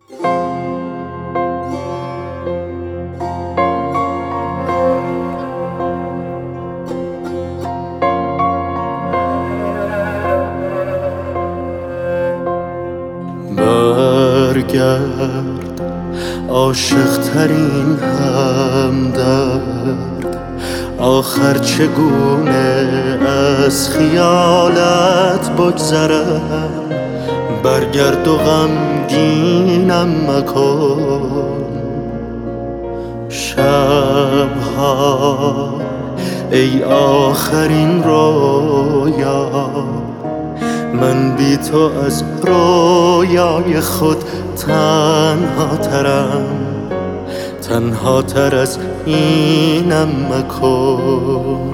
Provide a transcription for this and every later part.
برگرد عاشق ترین همدرد، آخر چگونه از خیالت بگذرم. برگرد و غمگینم مکن شبها ای آخرین رویا. من بی تو از رویای خود تنها ترم، تنها تر از اینم مکن.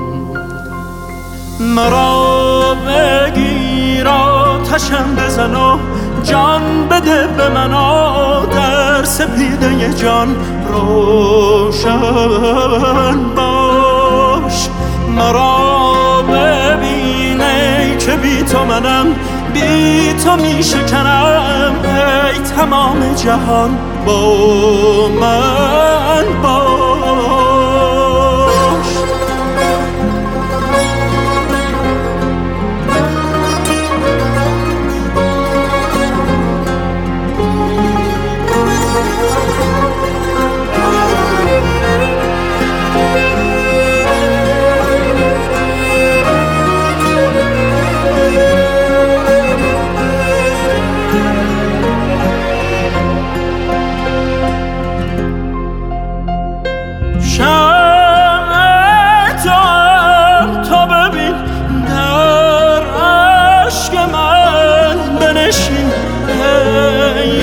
مرا بگیر آتشم بزن و جان بده به من، در سپیده جان روشن باش. مرا ببینی که بی تو منم، بی تو می شکنم. ای تمام جهان با من باش. تا ببین در عشق من بنشین، ای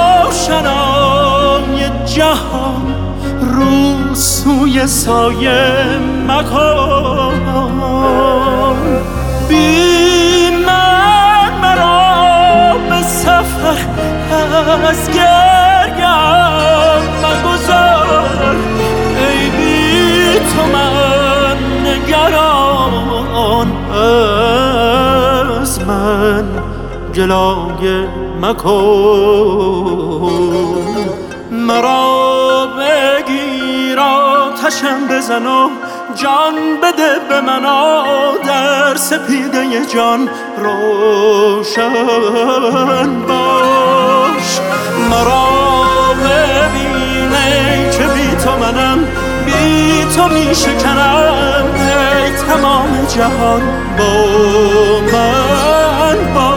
روشنای جهان رو سوی سایه مکن. بی من مرا به سفر از گریم مگذار. ای بی تو من نگران، از من گلایه مکن. مرا بگیر آتشم بزن و جان بده به من، در سپیده جان روشن باش. مرا ببینی که بی تو منم، بی تو می شکنم. ای تمام جهان با من باش.